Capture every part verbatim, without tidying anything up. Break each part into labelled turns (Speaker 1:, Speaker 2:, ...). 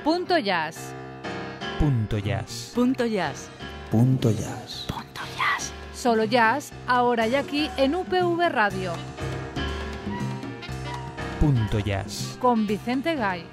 Speaker 1: Punto Jazz.
Speaker 2: Punto Jazz.
Speaker 3: Punto Jazz.
Speaker 4: Punto Jazz.
Speaker 3: Punto Jazz.
Speaker 1: Solo jazz, ahora y aquí en U P V Radio.
Speaker 2: Punto Jazz.
Speaker 1: Con Vicente Gay.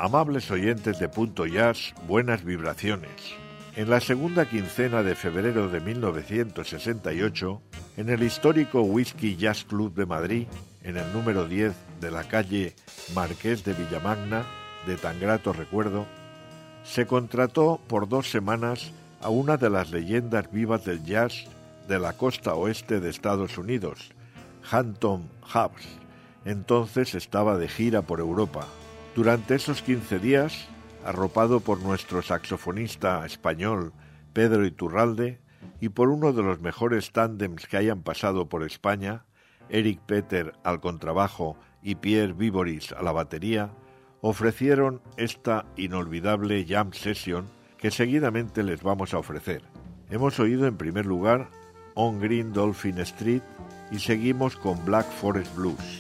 Speaker 3: Amables oyentes de Punto Jazz, buenas vibraciones. En la segunda quincena de febrero de mil novecientos sesenta y ocho, en el histórico Whisky Jazz Club de Madrid, en el número diez de la calle Marqués de Villamagna, de tan grato recuerdo, se contrató por dos semanas a una de las leyendas vivas del jazz de la costa oeste de Estados Unidos, Hampton Hawks. Entonces estaba de gira por Europa. Durante esos quince días, arropado por nuestro saxofonista español Pedro Iturralde y por uno de los mejores tándems que hayan pasado por España, Eric Peter al contrabajo y Pierre Viboris a la batería, ofrecieron esta inolvidable jam session que seguidamente les vamos a ofrecer. Hemos oído en primer lugar On Green Dolphin Street y seguimos con Black Forest Blues.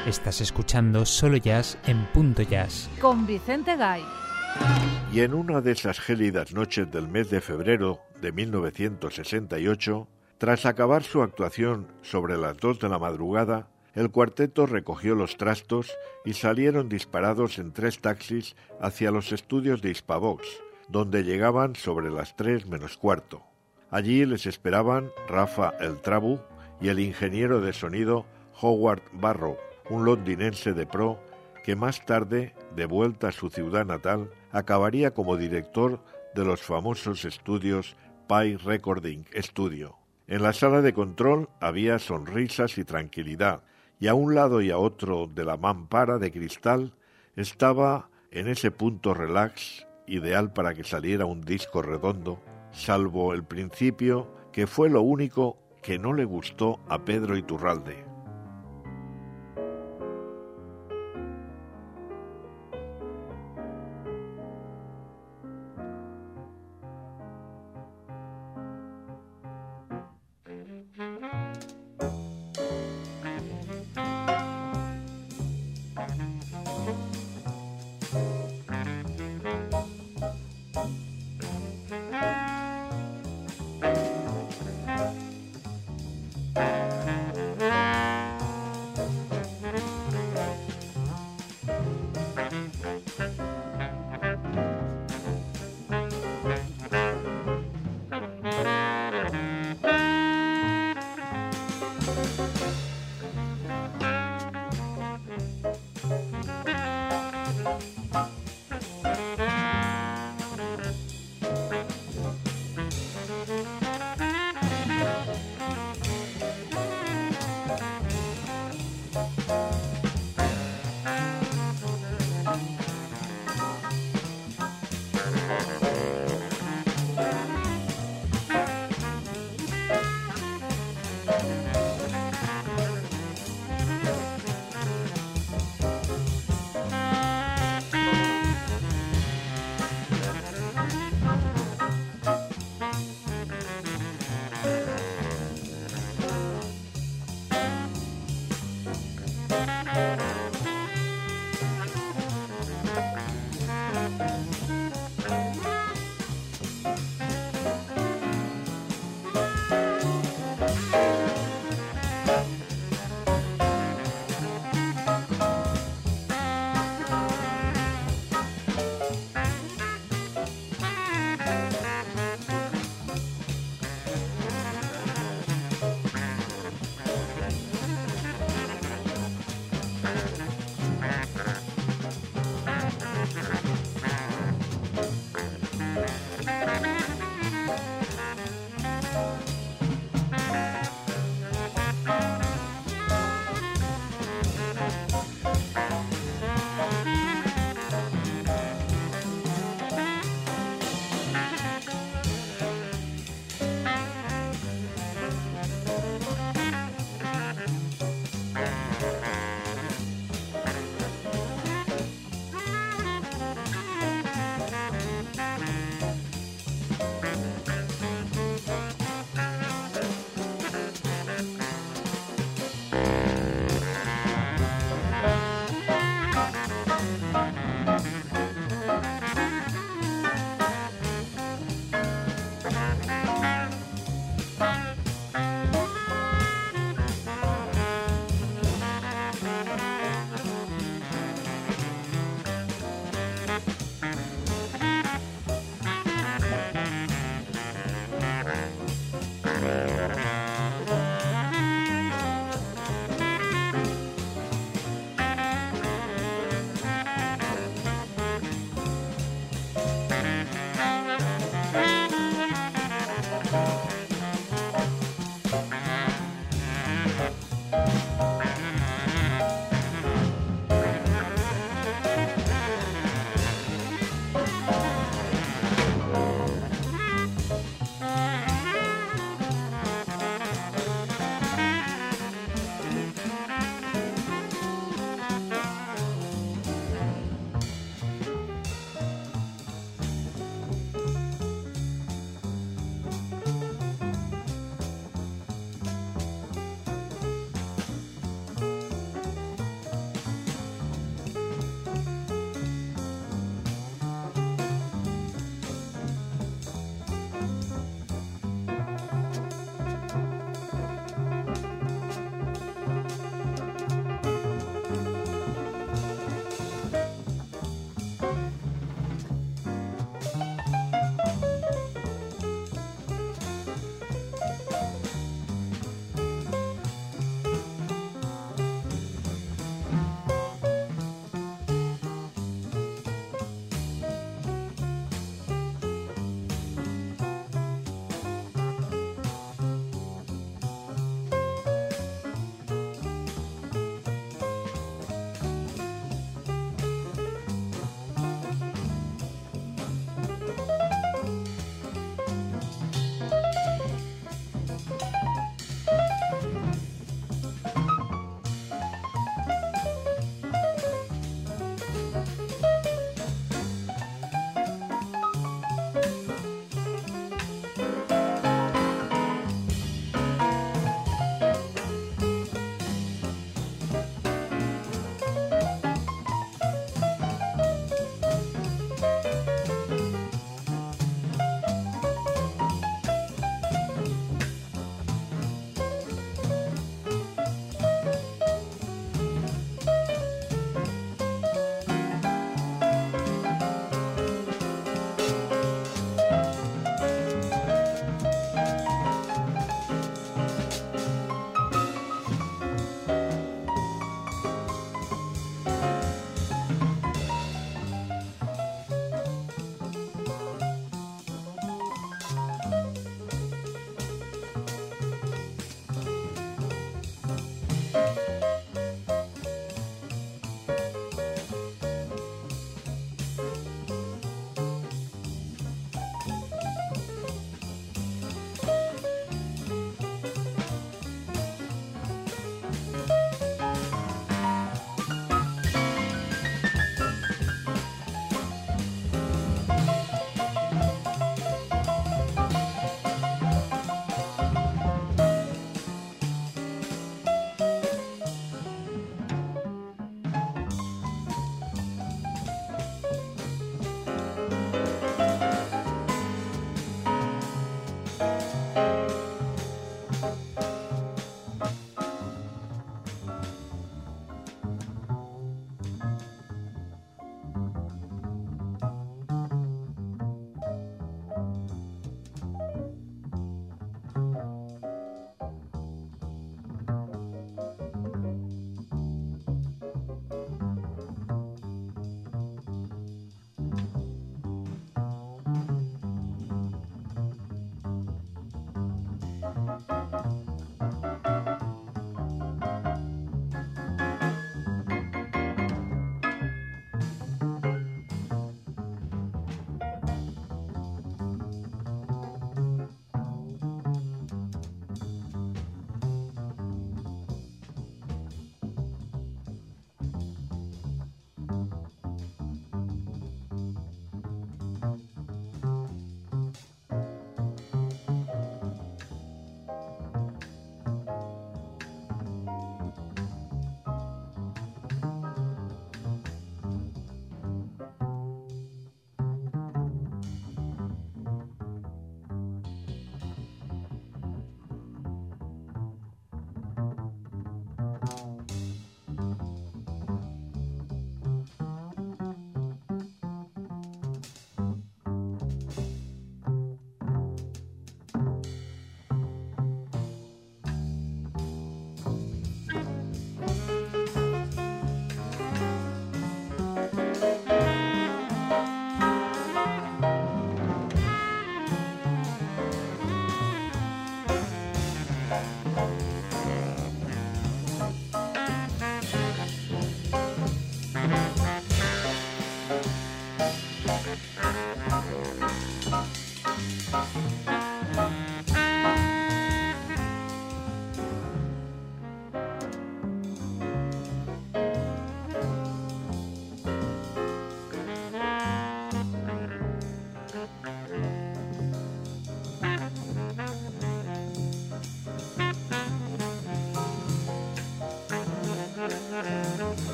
Speaker 2: Estás escuchando Solo Jazz en Punto Jazz.
Speaker 1: Con Vicente Gay.
Speaker 3: Y en una de esas gélidas noches del mes de febrero de mil novecientos sesenta y ocho, tras acabar su actuación sobre las dos de la madrugada, el cuarteto recogió los trastos y salieron disparados en tres taxis hacia los estudios de Hispavox, donde llegaban sobre las tres menos cuarto. Allí les esperaban Rafa El Trabu y el ingeniero de sonido Howard Barrow, un londinense de pro que más tarde, de vuelta a su ciudad natal, acabaría como director de los famosos estudios Pye Recording Studio. En la sala de control había sonrisas y tranquilidad, y a un lado y a otro de la mampara de cristal estaba, en ese punto relax, ideal para que saliera un disco redondo, salvo el principio, que fue lo único que no le gustó a Pedro Iturralde.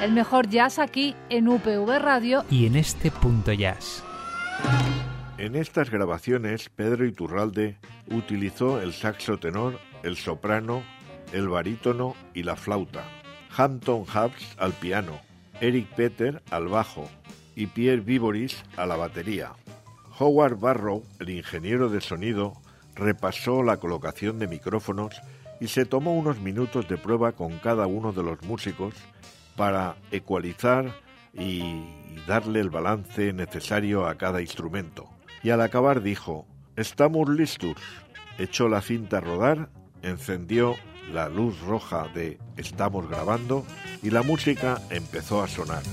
Speaker 1: El mejor jazz aquí en U P V Radio
Speaker 2: y en este punto jazz.
Speaker 3: En estas grabaciones, Pedro Iturralde utilizó el saxo tenor, el soprano, el barítono y la flauta, Hampton Hubs al piano, Eric Peter al bajo y Pierre Viboris a la batería. Howard Barrow, el ingeniero de sonido, repasó la colocación de micrófonos y se tomó unos minutos de prueba con cada uno de los músicos para ecualizar y darle el balance necesario a cada instrumento. Y al acabar dijo: «Estamos listos». Echó la cinta a rodar, encendió la luz roja de «Estamos grabando» y la música empezó a sonar.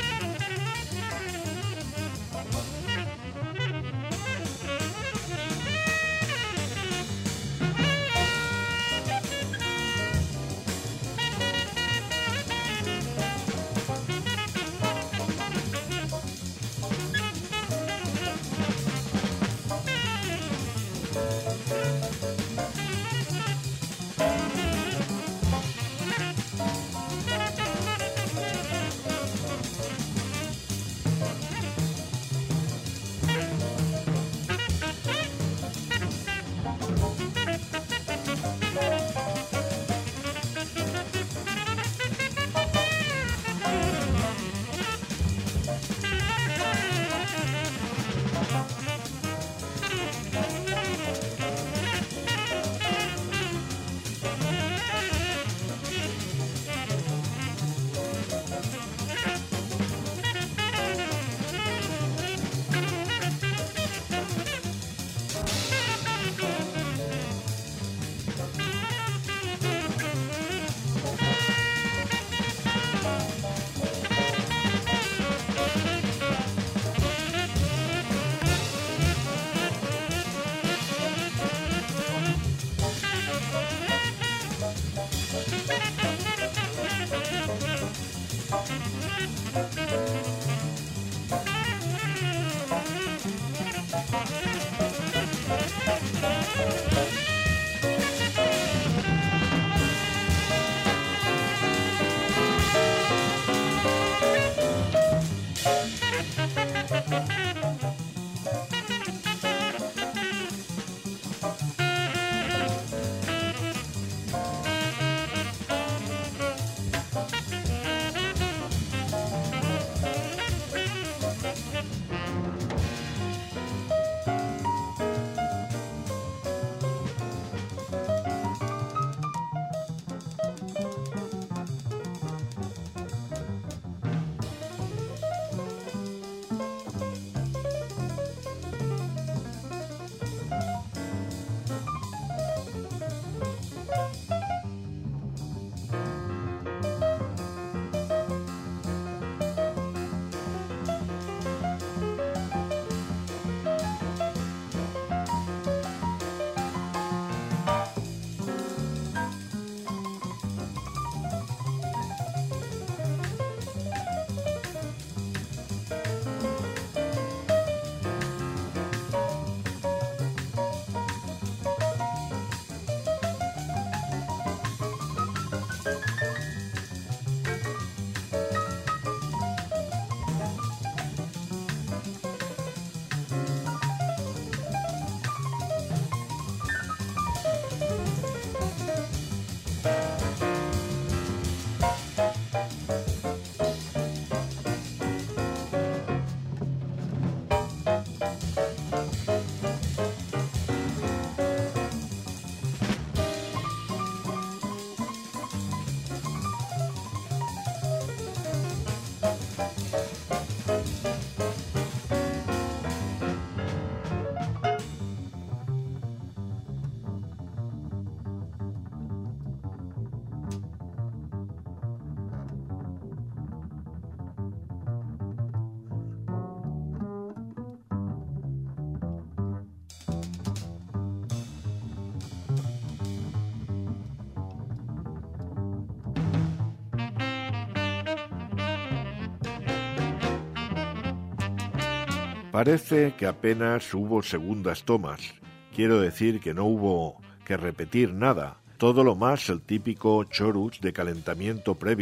Speaker 3: Parece que apenas hubo segundas tomas. Quiero decir que no hubo que repetir nada. Todo lo más el típico chorus de calentamiento previo,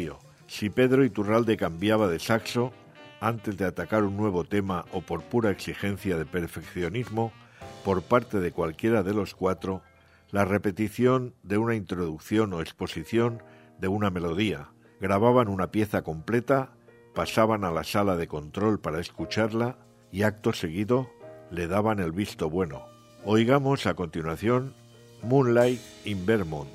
Speaker 3: Si Pedro Iturralde cambiaba de saxo antes de atacar un nuevo tema o por pura exigencia de perfeccionismo por parte de cualquiera de los cuatro, la repetición de una introducción o exposición de una melodía, grababan una pieza completa, pasaban a la sala de control para escucharla y acto seguido le daban el visto bueno. Oigamos a continuación Moonlight in Vermont.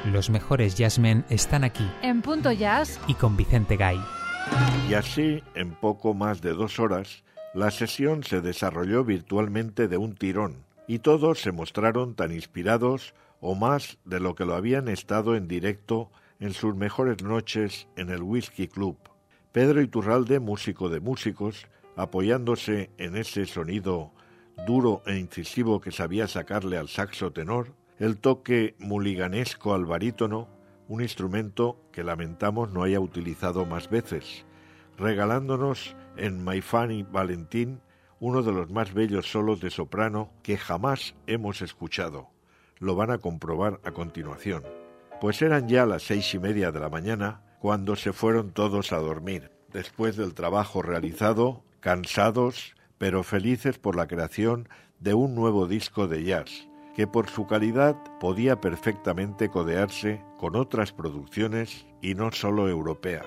Speaker 2: Los mejores jazzmen están aquí.
Speaker 1: En Punto Jazz
Speaker 2: y con Vicente Gay.
Speaker 3: Y así, en poco más de dos horas, la sesión se desarrolló virtualmente de un tirón, y todos se mostraron tan inspirados o más de lo que lo habían estado en directo en sus mejores noches en el Whisky Club. Pedro Iturralde, músico de músicos, apoyándose en ese sonido duro e incisivo que sabía sacarle al saxo tenor, el toque muliganesco al barítono, un instrumento que lamentamos no haya utilizado más veces, regalándonos en My Funny Valentine uno de los más bellos solos de soprano que jamás hemos escuchado. Lo van a comprobar a continuación. Pues eran ya las seis y media de la mañana cuando se fueron todos a dormir, después del trabajo realizado, cansados, pero felices por la creación de un nuevo disco de jazz, que por su calidad podía perfectamente codearse con otras producciones y no solo europeas.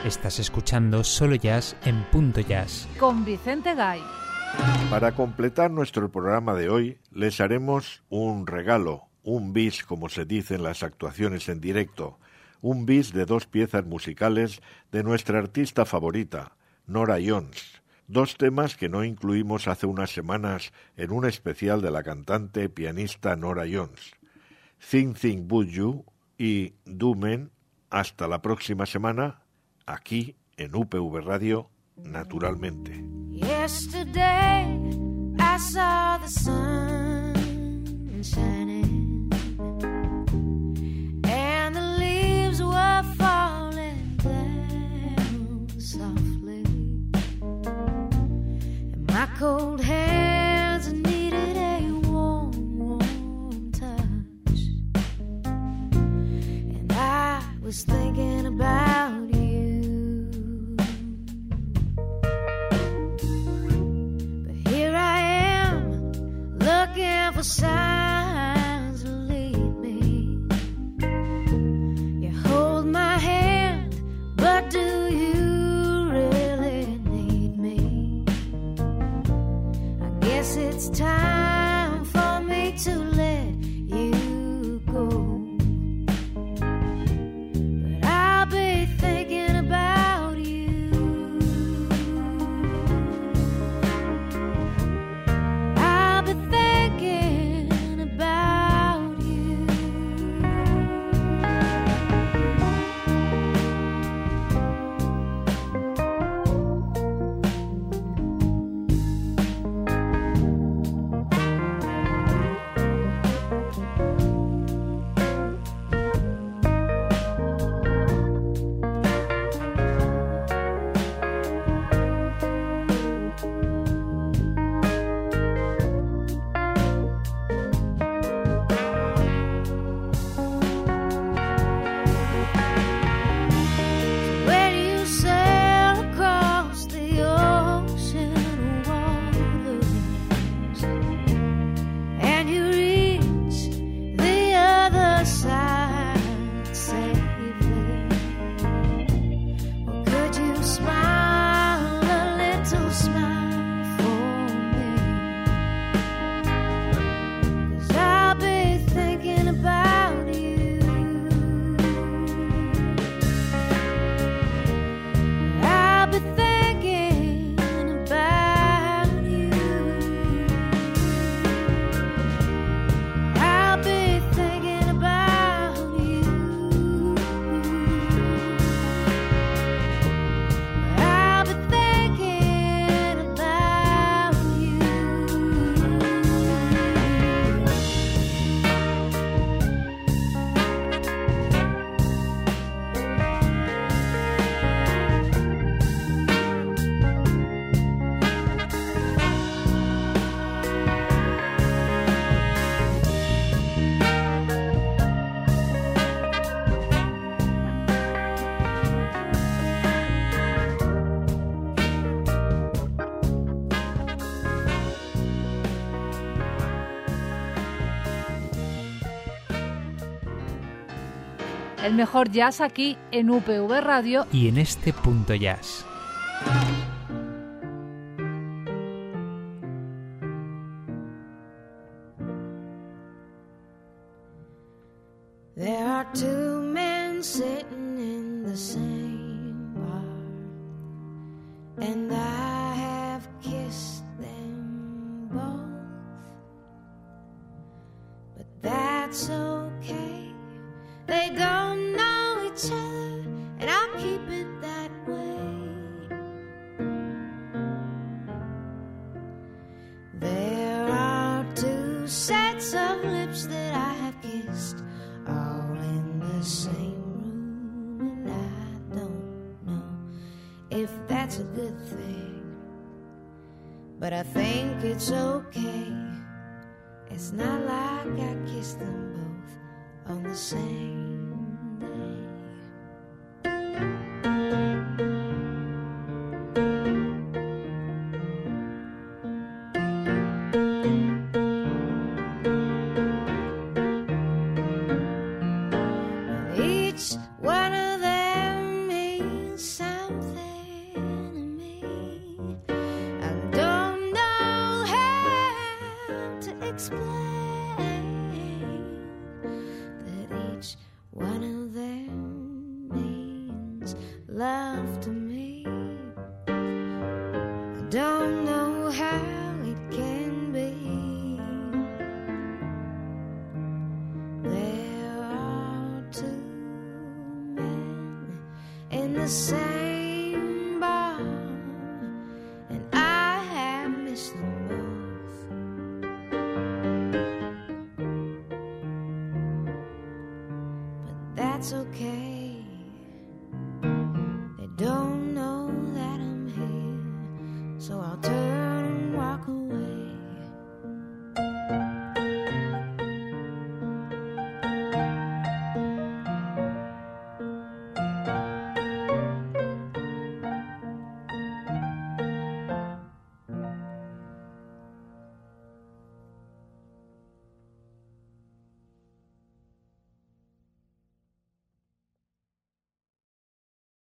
Speaker 2: Estás escuchando Solo Jazz en Punto Jazz.
Speaker 1: Con Vicente Gay.
Speaker 3: Para completar nuestro programa de hoy, les haremos un regalo, un bis, como se dice en las actuaciones en directo, un bis de dos piezas musicales de nuestra artista favorita, Norah Jones. Dos temas que no incluimos hace unas semanas en un especial de la cantante pianista Norah Jones. Think Think About You y Do Men. Hasta la próxima semana, aquí en U P V Radio, naturalmente.
Speaker 4: Yesterday I saw the sun shining and the leaves were falling down softly and my cold hands needed a warm, warm touch and I was thinking about you. Looking for signs to lead me. You hold my hand, but do you really need me? I guess it's time for me to let you go. But I'll be thinking about you. I'll be thinking about you. When you sail across the ocean waters and you reach the other side safely, well, could you smile a little smile for me? 'Cause I'll be thinking about you. I'll be thinking about you. I'll be thinking about you. I'll be thinking about you.
Speaker 1: El mejor jazz aquí en U P V Radio.
Speaker 2: Y en este Punto Jazz.
Speaker 4: There are two men sitting in the same bar, and I have kissed them both. But that's okay, they don't know each other, and I'll keep it that way. There are two sets of lips that I have kissed, all in the same room, and I don't know if that's a good thing, but I think it's okay. It's not like I kissed them both on the same day. Each one of them means something one of them means love to me. I don't know how it can be. There are two men in the same